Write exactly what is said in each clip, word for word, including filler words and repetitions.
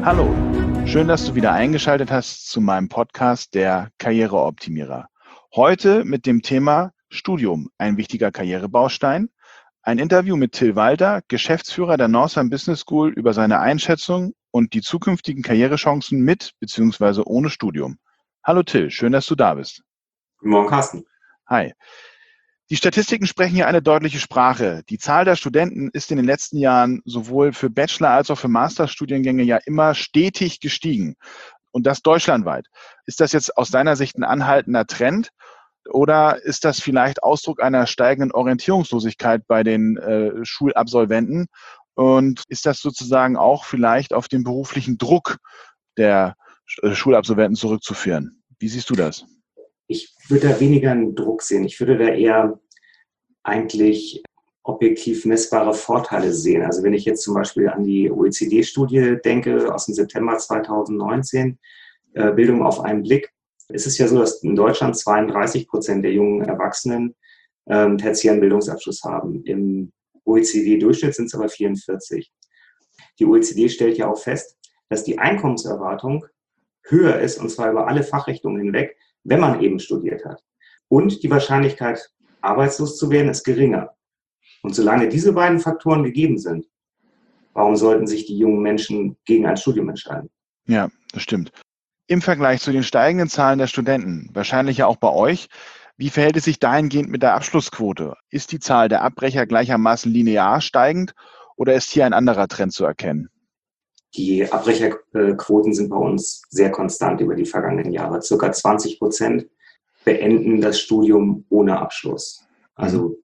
Hallo, schön, dass du wieder eingeschaltet hast zu meinem Podcast Der Karriereoptimierer. Heute mit dem Thema Studium, ein wichtiger Karrierebaustein. Ein Interview mit Till Walter, Geschäftsführer der Northern Business School, über seine Einschätzung und die zukünftigen Karrierechancen mit bzw. ohne Studium. Hallo Till, schön, dass du da bist. Guten Morgen, Carsten. Hi. Die Statistiken sprechen hier eine deutliche Sprache. Die Zahl der Studenten ist in den letzten Jahren sowohl für Bachelor- als auch für Masterstudiengänge ja immer stetig gestiegen. Und das deutschlandweit. Ist das jetzt aus deiner Sicht ein anhaltender Trend? Oder ist das vielleicht Ausdruck einer steigenden Orientierungslosigkeit bei den äh, Schulabsolventen? Und ist das sozusagen auch vielleicht auf den beruflichen Druck der äh, Schulabsolventen zurückzuführen? Wie siehst du das? Ich würde da weniger einen Druck sehen. Ich würde da eher eigentlich objektiv messbare Vorteile sehen. Also wenn ich jetzt zum Beispiel an die O E C D-Studie denke aus dem September zweitausendneunzehn, äh, Bildung auf einen Blick, ist es ja so, dass in Deutschland zweiunddreißig Prozent der jungen Erwachsenen ähm, tertiären Bildungsabschluss haben. Im O E C D-Durchschnitt sind es aber vierundvierzig. Die O E C D stellt ja auch fest, dass die Einkommenserwartung höher ist, und zwar über alle Fachrichtungen hinweg, wenn man eben studiert hat. Und die Wahrscheinlichkeit, arbeitslos zu werden, ist geringer. Und solange diese beiden Faktoren gegeben sind, warum sollten sich die jungen Menschen gegen ein Studium entscheiden? Ja, das stimmt. Im Vergleich zu den steigenden Zahlen der Studenten, wahrscheinlich ja auch bei euch, wie verhält es sich dahingehend mit der Abschlussquote? Ist die Zahl der Abbrecher gleichermaßen linear steigend oder ist hier ein anderer Trend zu erkennen? Die Abbrecherquoten sind bei uns sehr konstant über die vergangenen Jahre. Circa zwanzig Prozent beenden das Studium ohne Abschluss. Also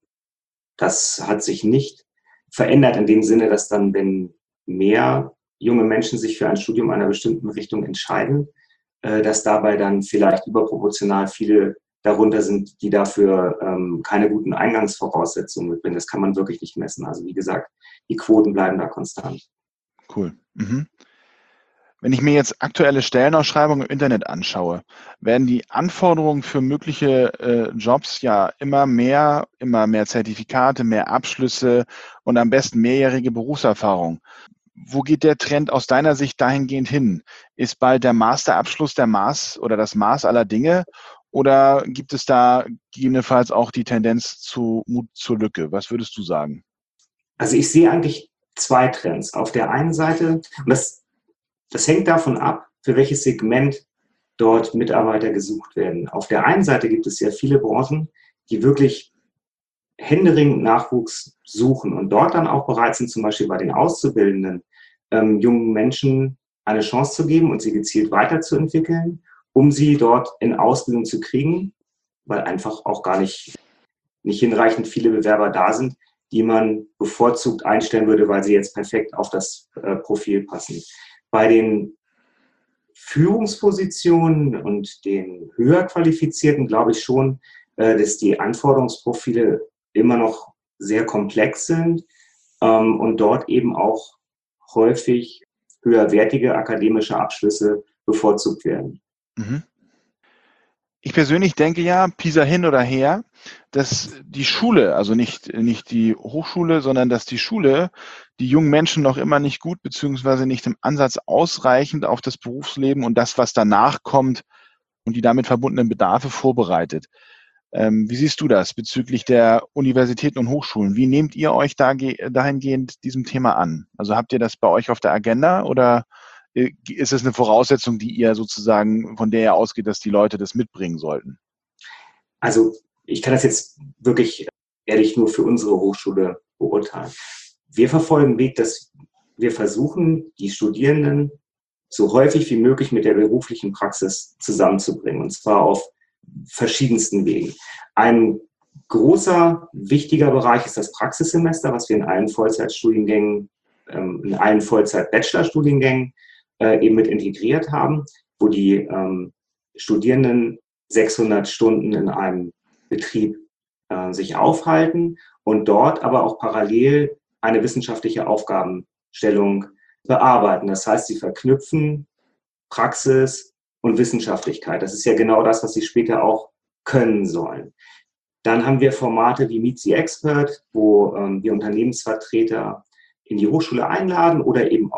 das hat sich nicht verändert in dem Sinne, dass dann, wenn mehr junge Menschen sich für ein Studium einer bestimmten Richtung entscheiden, dass dabei dann vielleicht überproportional viele darunter sind, die dafür ähm, keine guten Eingangsvoraussetzungen mitbringen. Das kann man wirklich nicht messen. Also wie gesagt, die Quoten bleiben da konstant. Cool. Mhm. Wenn ich mir jetzt aktuelle Stellenausschreibungen im Internet anschaue, werden die Anforderungen für mögliche äh, Jobs ja immer mehr, immer mehr Zertifikate, mehr Abschlüsse und am besten mehrjährige Berufserfahrung. Wo geht der Trend aus deiner Sicht dahingehend hin? Ist bald der Masterabschluss der Maß oder das Maß aller Dinge? Oder gibt es da gegebenenfalls auch die Tendenz zu Mut zur Lücke? Was würdest du sagen? Also ich sehe eigentlich zwei Trends. Auf der einen Seite, und das Das hängt davon ab, für welches Segment dort Mitarbeiter gesucht werden. Auf der einen Seite gibt es ja viele Branchen, die wirklich händeringend Nachwuchs suchen und dort dann auch bereit sind, zum Beispiel bei den Auszubildenden, ähm, jungen Menschen eine Chance zu geben und sie gezielt weiterzuentwickeln, um sie dort in Ausbildung zu kriegen, weil einfach auch gar nicht, nicht hinreichend viele Bewerber da sind, die man bevorzugt einstellen würde, weil sie jetzt perfekt auf das äh, Profil passen. Bei den Führungspositionen und den höher qualifizierten glaube ich schon, dass die Anforderungsprofile immer noch sehr komplex sind und dort eben auch häufig höherwertige akademische Abschlüsse bevorzugt werden. Mhm. Ich persönlich denke ja, PISA hin oder her, dass die Schule, also nicht, nicht die Hochschule, sondern dass die Schule die jungen Menschen noch immer nicht gut beziehungsweise nicht im Ansatz ausreichend auf das Berufsleben und das, was danach kommt und die damit verbundenen Bedarfe vorbereitet. Ähm, wie siehst du das bezüglich der Universitäten und Hochschulen? Wie nehmt ihr euch da, dahingehend diesem Thema an? Also habt ihr das bei euch auf der Agenda oder ist es eine Voraussetzung, die ihr sozusagen, von der ihr ausgeht, dass die Leute das mitbringen sollten? Also ich kann das jetzt wirklich ehrlich nur für unsere Hochschule beurteilen. Wir verfolgen den Weg, dass wir versuchen, die Studierenden so häufig wie möglich mit der beruflichen Praxis zusammenzubringen, und zwar auf verschiedensten Wegen. Ein großer, wichtiger Bereich ist das Praxissemester, was wir in allen Vollzeitstudiengängen, in allen Vollzeit-Bachelor-Studiengängen eben mit integriert haben, wo die ähm, Studierenden sechshundert Stunden in einem Betrieb äh, sich aufhalten und dort aber auch parallel eine wissenschaftliche Aufgabenstellung bearbeiten. Das heißt, sie verknüpfen Praxis und Wissenschaftlichkeit. Das ist ja genau das, was sie später auch können sollen. Dann haben wir Formate wie Meet the Expert, wo ähm, wir Unternehmensvertreter in die Hochschule einladen oder eben auch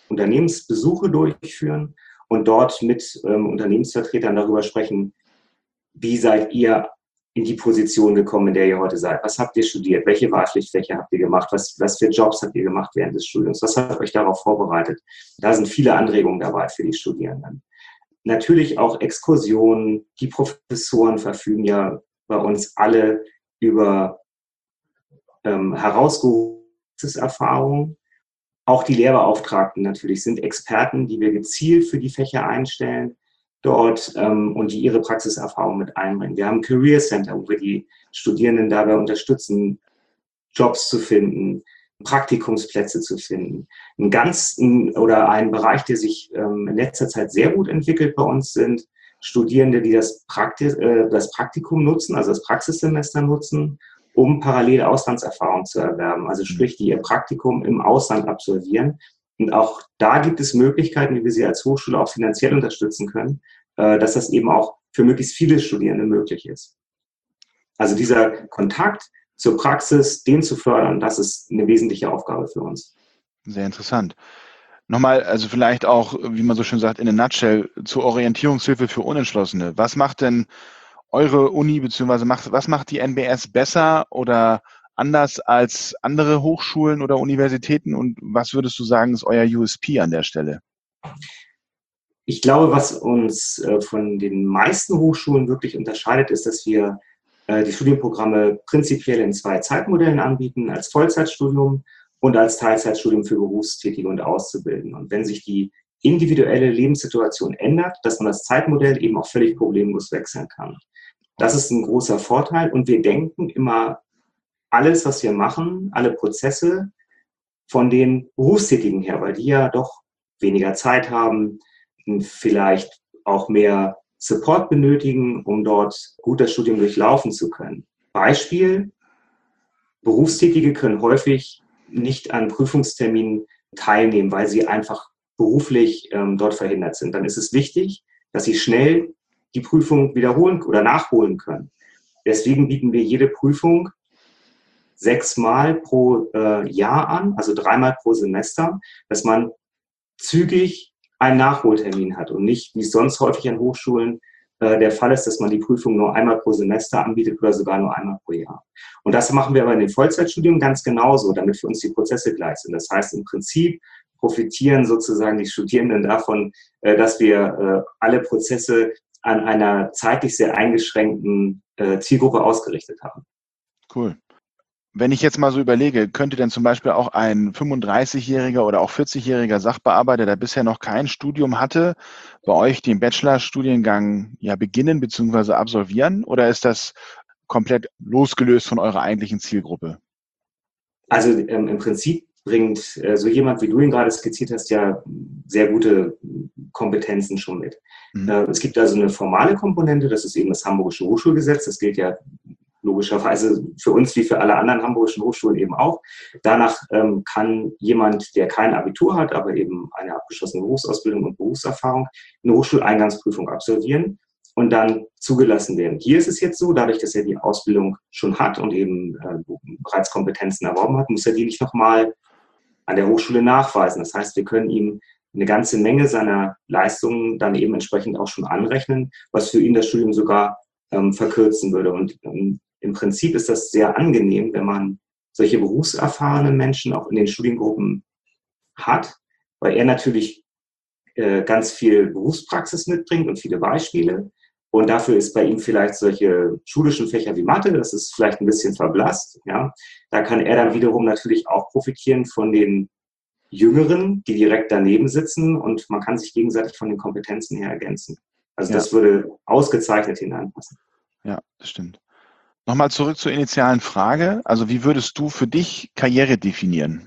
Unternehmensbesuche durchführen und dort mit ähm, Unternehmensvertretern darüber sprechen, wie seid ihr in die Position gekommen, in der ihr heute seid? Was habt ihr studiert? Welche Wahlpflichtfächer habt ihr gemacht? Was, was für Jobs habt ihr gemacht während des Studiums? Was hat euch darauf vorbereitet? Da sind viele Anregungen dabei für die Studierenden. Natürlich auch Exkursionen. Die Professoren verfügen ja bei uns alle über ähm, herausgehobene Erfahrungen. Auch die Lehrbeauftragten natürlich sind Experten, die wir gezielt für die Fächer einstellen dort ähm, und die ihre Praxiserfahrung mit einbringen. Wir haben ein Career Center, wo wir die Studierenden dabei unterstützen, Jobs zu finden, Praktikumsplätze zu finden. Ein ganz oder ein Bereich, der sich ähm, in letzter Zeit sehr gut entwickelt bei uns, sind Studierende, die das, Prakti äh, das Praktikum nutzen, also das Praxissemester nutzen, um parallele Auslandserfahrung zu erwerben. Also sprich, die ihr Praktikum im Ausland absolvieren. Und auch da gibt es Möglichkeiten, wie wir sie als Hochschule auch finanziell unterstützen können, äh, dass das eben auch für möglichst viele Studierende möglich ist. Also dieser Kontakt zur Praxis, den zu fördern, das ist eine wesentliche Aufgabe für uns. Sehr interessant. Nochmal, also vielleicht auch, wie man so schön sagt, in a nutshell, zur Orientierungshilfe für Unentschlossene. Was macht denn eure Uni, beziehungsweise macht, was macht die N B S besser oder anders als andere Hochschulen oder Universitäten? Und was würdest du sagen, ist euer U S P an der Stelle? Ich glaube, was uns äh, von den meisten Hochschulen wirklich unterscheidet, ist, dass wir äh, die Studienprogramme prinzipiell in zwei Zeitmodellen anbieten, als Vollzeitstudium und als Teilzeitstudium für Berufstätige und Auszubildende. Und wenn sich die individuelle Lebenssituation ändert, dass man das Zeitmodell eben auch völlig problemlos wechseln kann. Das ist ein großer Vorteil und wir denken immer alles, was wir machen, alle Prozesse von den Berufstätigen her, weil die ja doch weniger Zeit haben, vielleicht auch mehr Support benötigen, um dort gut das Studium durchlaufen zu können. Beispiel: Berufstätige können häufig nicht an Prüfungsterminen teilnehmen, weil sie einfach beruflich ähm, dort verhindert sind. Dann ist es wichtig, dass sie schnell die Prüfung wiederholen oder nachholen können. Deswegen bieten wir jede Prüfung sechsmal pro äh, Jahr an, also dreimal pro Semester, dass man zügig einen Nachholtermin hat und nicht, wie es sonst häufig an Hochschulen äh, der Fall ist, dass man die Prüfung nur einmal pro Semester anbietet oder sogar nur einmal pro Jahr. Und das machen wir aber in den Vollzeitstudium ganz genauso, damit für uns die Prozesse gleich sind. Das heißt, im Prinzip profitieren sozusagen die Studierenden davon, äh, dass wir äh, alle Prozesse an einer zeitlich sehr eingeschränkten äh, Zielgruppe ausgerichtet haben. Cool. Wenn ich jetzt mal so überlege, könnte denn zum Beispiel auch ein fünfunddreißigjähriger oder auch vierzigjähriger Sachbearbeiter, der bisher noch kein Studium hatte, bei euch den Bachelorstudiengang ja beginnen bzw. absolvieren? Oder ist das komplett losgelöst von eurer eigentlichen Zielgruppe? Also ähm, im Prinzip bringt äh, so jemand, wie du ihn gerade skizziert hast, ja sehr gute Kompetenzen schon mit. Mhm. Äh, es gibt also eine formale Komponente, das ist eben das Hamburgische Hochschulgesetz, das gilt ja logischerweise für uns wie für alle anderen hamburgischen Hochschulen eben auch. Danach ähm, kann jemand, der kein Abitur hat, aber eben eine abgeschlossene Berufsausbildung und Berufserfahrung, eine Hochschuleingangsprüfung absolvieren und dann zugelassen werden. Hier ist es jetzt so, dadurch, dass er die Ausbildung schon hat und eben äh, bereits Kompetenzen erworben hat, muss er die nicht nochmal an der Hochschule nachweisen. Das heißt, wir können ihm eine ganze Menge seiner Leistungen dann eben entsprechend auch schon anrechnen, was für ihn das Studium sogar ähm, verkürzen würde. Und ähm, im Prinzip ist das sehr angenehm, wenn man solche berufserfahrenen Menschen auch in den Studiengruppen hat, weil er natürlich äh, ganz viel Berufspraxis mitbringt und viele Beispiele. Und dafür ist bei ihm vielleicht solche schulischen Fächer wie Mathe, das ist vielleicht ein bisschen verblasst. Ja. Da kann er dann wiederum natürlich auch profitieren von den Jüngeren, die direkt daneben sitzen, und man kann sich gegenseitig von den Kompetenzen her ergänzen. Also ja, das würde ausgezeichnet hineinpassen. Ja, das stimmt. Nochmal zurück zur initialen Frage. Also wie würdest du für dich Karriere definieren?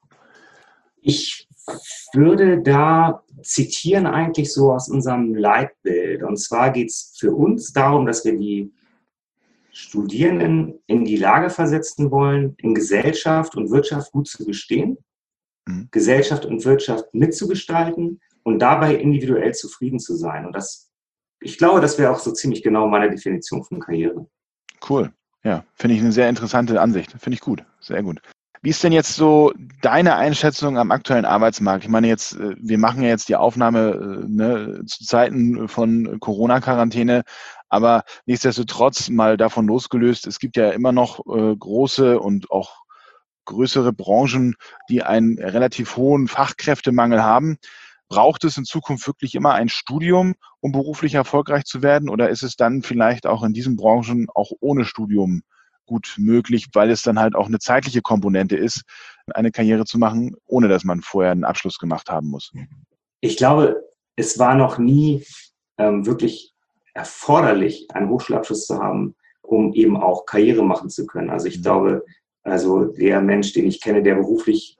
Ich würde da zitieren eigentlich so aus unserem Leitbild. Und zwar geht es für uns darum, dass wir die Studierenden in die Lage versetzen wollen, in Gesellschaft und Wirtschaft gut zu bestehen, mhm. Gesellschaft und Wirtschaft mitzugestalten und dabei individuell zufrieden zu sein. Und das, ich glaube, das wäre auch so ziemlich genau meine Definition von Karriere. Cool. Ja, finde ich eine sehr interessante Ansicht. Finde ich gut. Sehr gut. Wie ist denn jetzt so deine Einschätzung am aktuellen Arbeitsmarkt? Ich meine jetzt, äh, wir machen ja jetzt die Aufnahme äh, ne, zu Zeiten von Corona-Quarantäne, aber nichtsdestotrotz mal davon losgelöst, es gibt ja immer noch äh, große und auch größere Branchen, die einen relativ hohen Fachkräftemangel haben. Braucht es in Zukunft wirklich immer ein Studium, um beruflich erfolgreich zu werden? Oder ist es dann vielleicht auch in diesen Branchen auch ohne Studium gut möglich, weil es dann halt auch eine zeitliche Komponente ist, eine Karriere zu machen, ohne dass man vorher einen Abschluss gemacht haben muss? Ich glaube, es war noch nie ähm, wirklich erforderlich, einen Hochschulabschluss zu haben, um eben auch Karriere machen zu können. Also ich glaube, also der Mensch, den ich kenne, der beruflich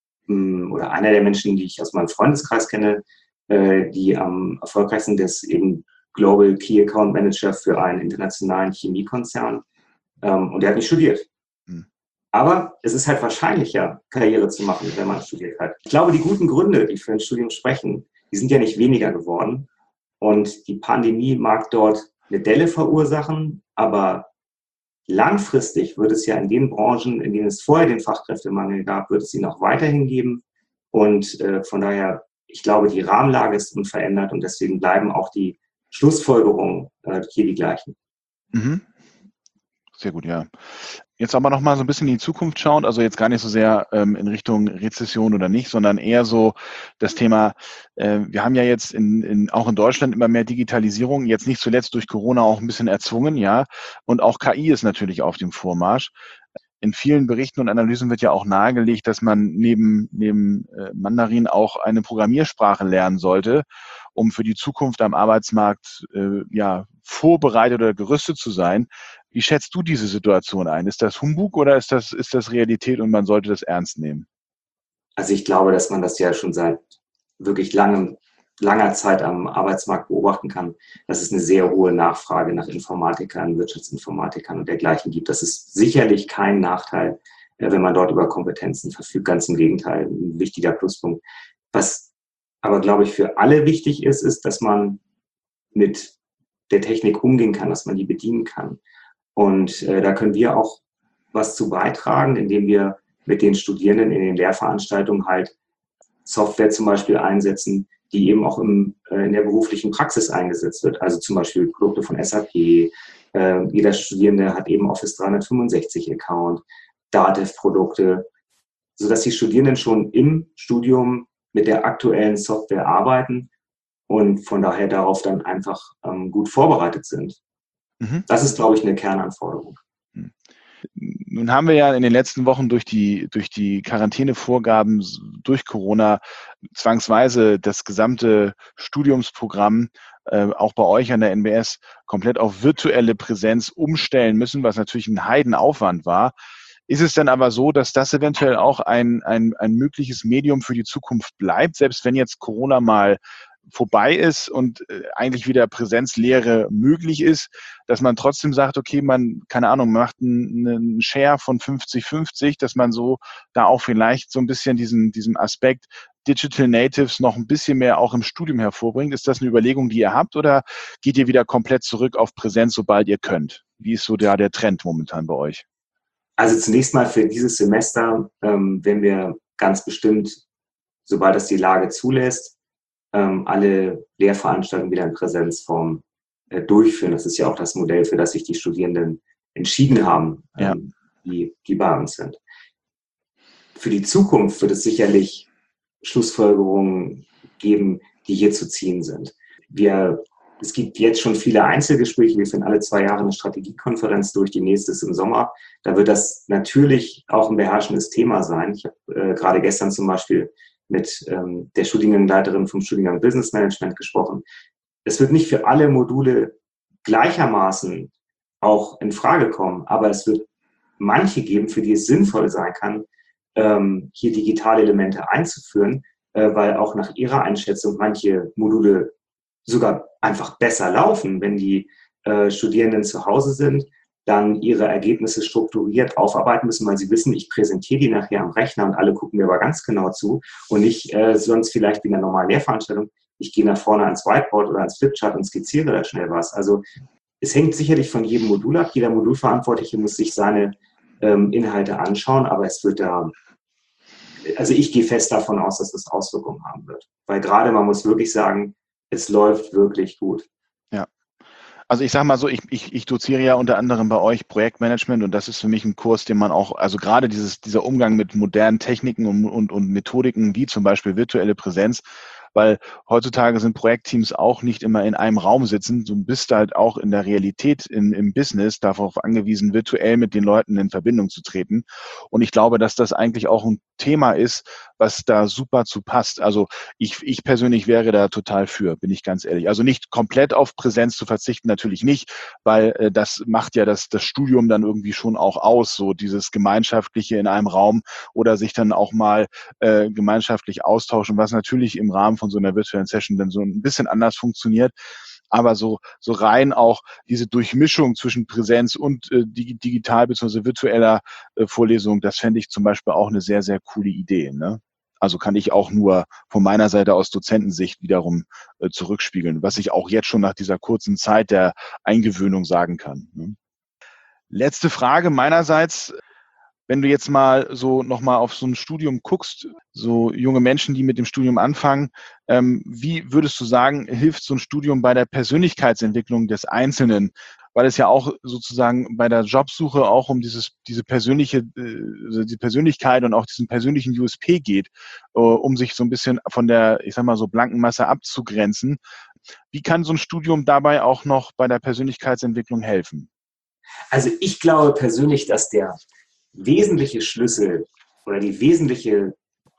mh, oder einer der Menschen, die ich aus meinem Freundeskreis kenne, äh, die am erfolgreichsten sind, ist eben Global Key Account Manager für einen internationalen Chemiekonzern. Ähm, und der hat nicht studiert. Hm. Aber es ist halt wahrscheinlicher, Karriere zu machen, wenn man studiert hat. Ich glaube, die guten Gründe, die für ein Studium sprechen, die sind ja nicht weniger geworden. Und die Pandemie mag dort eine Delle verursachen, aber langfristig wird es ja in den Branchen, in denen es vorher den Fachkräftemangel gab, wird es ihn auch weiterhin geben. Und äh, von daher, ich glaube, die Rahmenlage ist unverändert und deswegen bleiben auch die Schlussfolgerungen äh, hier die gleichen. Mhm. Sehr gut, ja. Jetzt aber noch mal so ein bisschen in die Zukunft schauen, also jetzt gar nicht so sehr ähm, in Richtung Rezession oder nicht, sondern eher so das Thema, äh, wir haben ja jetzt in, in, auch in Deutschland immer mehr Digitalisierung, jetzt nicht zuletzt durch Corona auch ein bisschen erzwungen, ja. Und auch K I ist natürlich auf dem Vormarsch. In vielen Berichten und Analysen wird ja auch nahegelegt, dass man neben, neben äh, Mandarin auch eine Programmiersprache lernen sollte, um für die Zukunft am Arbeitsmarkt äh, ja, vorbereitet oder gerüstet zu sein. Wie schätzt du diese Situation ein? Ist das Humbug oder ist das, ist das Realität und man sollte das ernst nehmen? Also ich glaube, dass man das ja schon seit wirklich langem, langer Zeit am Arbeitsmarkt beobachten kann, dass es eine sehr hohe Nachfrage nach Informatikern, Wirtschaftsinformatikern und dergleichen gibt. Das ist sicherlich kein Nachteil, wenn man dort über Kompetenzen verfügt. Ganz im Gegenteil, ein wichtiger Pluspunkt. Was aber, glaube ich, für alle wichtig ist, ist, dass man mit der Technik umgehen kann, dass man die bedienen kann. Und äh, da können wir auch was zu beitragen, indem wir mit den Studierenden in den Lehrveranstaltungen halt Software zum Beispiel einsetzen, die eben auch im, äh, in der beruflichen Praxis eingesetzt wird. Also zum Beispiel Produkte von S A P. Äh, jeder Studierende hat eben Office dreihundertfünfundsechzig Account, Datev-Produkte, sodass die Studierenden schon im Studium mit der aktuellen Software arbeiten und von daher darauf dann einfach ähm, gut vorbereitet sind. Mhm. Das ist, glaube ich, eine Kernanforderung. Nun haben wir ja in den letzten Wochen durch die, durch die Quarantänevorgaben durch Corona zwangsweise das gesamte Studiumsprogramm äh, auch bei euch an der N B S komplett auf virtuelle Präsenz umstellen müssen, was natürlich ein Heidenaufwand war. Ist es denn aber so, dass das eventuell auch ein, ein, ein mögliches Medium für die Zukunft bleibt, selbst wenn jetzt Corona mal vorbei ist und eigentlich wieder Präsenzlehre möglich ist, dass man trotzdem sagt, okay, man, keine Ahnung, macht einen, einen Share von fünfzig fünfzig, dass man so da auch vielleicht so ein bisschen diesen, diesen Aspekt Digital Natives noch ein bisschen mehr auch im Studium hervorbringt. Ist das eine Überlegung, die ihr habt, oder geht ihr wieder komplett zurück auf Präsenz, sobald ihr könnt? Wie ist so der, der Trend momentan bei euch? Also zunächst mal für dieses Semester, ähm, wenn wir ganz bestimmt, sobald das die Lage zulässt, ähm, alle Lehrveranstaltungen wieder in Präsenzform äh, durchführen. Das ist ja auch das Modell, für das sich die Studierenden entschieden haben, ähm, ja. die, die bei uns sind. Für die Zukunft wird es sicherlich Schlussfolgerungen geben, die hier zu ziehen sind. Wir, es gibt jetzt schon viele Einzelgespräche. Wir führen alle zwei Jahre eine Strategiekonferenz durch. Die nächste ist im Sommer. Da wird das natürlich auch ein beherrschendes Thema sein. Ich habe äh, gerade gestern zum Beispiel mit ähm, der Studiengangsleiterin vom Studiengang Business Management gesprochen. Es wird nicht für alle Module gleichermaßen auch in Frage kommen, aber es wird manche geben, für die es sinnvoll sein kann, ähm, hier digitale Elemente einzuführen, äh, weil auch nach ihrer Einschätzung manche Module sogar einfach besser laufen, wenn die äh, Studierenden zu Hause sind, dann ihre Ergebnisse strukturiert aufarbeiten müssen, weil sie wissen, ich präsentiere die nachher am Rechner und alle gucken mir aber ganz genau zu und nicht äh, sonst vielleicht wie in einer normalen Lehrveranstaltung, ich gehe nach vorne ans Whiteboard oder ans Flipchart und skizziere da schnell was. Also es hängt sicherlich von jedem Modul ab. Jeder Modulverantwortliche muss sich seine ähm, Inhalte anschauen, aber es wird da, also ich gehe fest davon aus, dass das Auswirkungen haben wird. Weil gerade man muss wirklich sagen, es läuft wirklich gut. Ja. Also ich sage mal so, ich, ich, ich doziere ja unter anderem bei euch Projektmanagement und das ist für mich ein Kurs, den man auch, also gerade dieses, dieser Umgang mit modernen Techniken und, und, und Methodiken wie zum Beispiel virtuelle Präsenz, weil heutzutage sind Projektteams auch nicht immer in einem Raum sitzen. Du bist halt auch in der Realität in, im Business darauf angewiesen, virtuell mit den Leuten in Verbindung zu treten. Und ich glaube, dass das eigentlich auch ein Thema ist, was da super zu passt. Also ich, ich persönlich wäre da total für, bin ich ganz ehrlich. Also nicht komplett auf Präsenz zu verzichten, natürlich nicht, weil äh, das macht ja das, das Studium dann irgendwie schon auch aus, so dieses Gemeinschaftliche in einem Raum oder sich dann auch mal äh, gemeinschaftlich austauschen, was natürlich im Rahmen von so einer virtuellen Session dann so ein bisschen anders funktioniert. Aber so, so rein auch diese Durchmischung zwischen Präsenz und äh, digital bzw. virtueller äh, Vorlesung, das fände ich zum Beispiel auch eine sehr, sehr coole Idee. Ne? Also kann ich auch nur von meiner Seite aus Dozentensicht wiederum äh, zurückspiegeln, was ich auch jetzt schon nach dieser kurzen Zeit der Eingewöhnung sagen kann. Ne? Letzte Frage meinerseits. Wenn du jetzt mal so nochmal auf so ein Studium guckst, so junge Menschen, die mit dem Studium anfangen, ähm, wie würdest du sagen, hilft so ein Studium bei der Persönlichkeitsentwicklung des Einzelnen? Weil es ja auch sozusagen bei der Jobsuche auch um dieses, diese persönliche, äh, die Persönlichkeit und auch diesen persönlichen U S P geht, äh, um sich so ein bisschen von der, ich sag mal so, blanken Masse abzugrenzen. Wie kann so ein Studium dabei auch noch bei der Persönlichkeitsentwicklung helfen? Also ich glaube persönlich, dass der wesentliche Schlüssel oder die wesentliche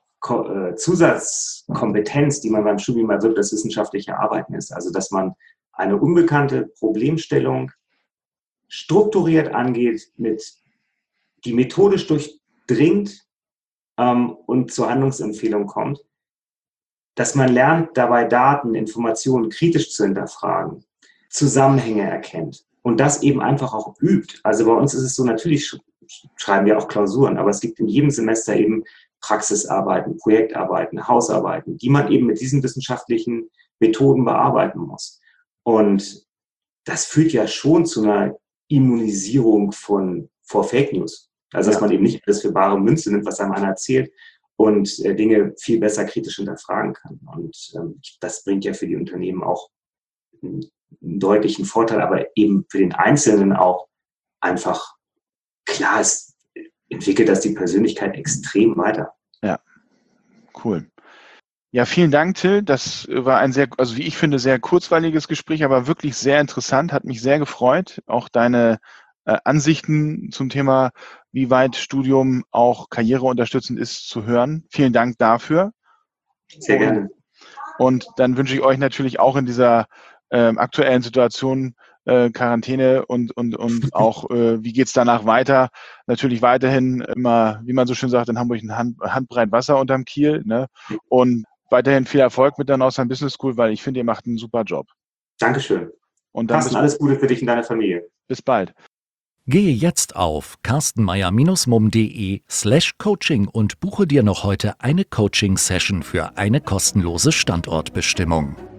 Zusatzkompetenz, die man beim Studium erwirbt, das wissenschaftliche Arbeiten ist. Also dass man eine unbekannte Problemstellung strukturiert angeht, mit die methodisch durchdringt ähm, und zur Handlungsempfehlung kommt, dass man lernt, dabei Daten, Informationen kritisch zu hinterfragen, Zusammenhänge erkennt und das eben einfach auch übt. Also bei uns ist es so, natürlich schreiben wir auch Klausuren, aber es gibt in jedem Semester eben Praxisarbeiten, Projektarbeiten, Hausarbeiten, die man eben mit diesen wissenschaftlichen Methoden bearbeiten muss. Und das führt ja schon zu einer Immunisierung von, vor Fake News. Also dass ja. man eben nicht alles für bare Münze nimmt, was einem einer erzählt und äh, Dinge viel besser kritisch hinterfragen kann. Und ähm, das bringt ja für die Unternehmen auch einen, einen deutlichen Vorteil, aber eben für den Einzelnen auch einfach klar, es entwickelt das die Persönlichkeit extrem weiter. Ja, cool. Ja, vielen Dank, Till. Das war ein sehr, also wie ich finde, sehr kurzweiliges Gespräch, aber wirklich sehr interessant, hat mich sehr gefreut. Auch deine äh, Ansichten zum Thema, wie weit Studium auch karriereunterstützend ist, zu hören. Vielen Dank dafür. Sehr gerne. Und, und dann wünsche ich euch natürlich auch in dieser äh, aktuellen Situation Äh, Quarantäne und und und auch, äh, wie geht's danach weiter? Natürlich weiterhin immer, wie man so schön sagt, in Hamburg ein Hand, Handbreit Wasser unterm Kiel, ne? Und weiterhin viel Erfolg mit der Northern Business School, weil ich finde, ihr macht einen super Job. Dankeschön. Und dann Carsten, alles Gute für dich und deine Familie. Bis bald. Gehe jetzt auf carstenmeier-mum.de slash coaching und buche dir noch heute eine Coaching-Session für eine kostenlose Standortbestimmung.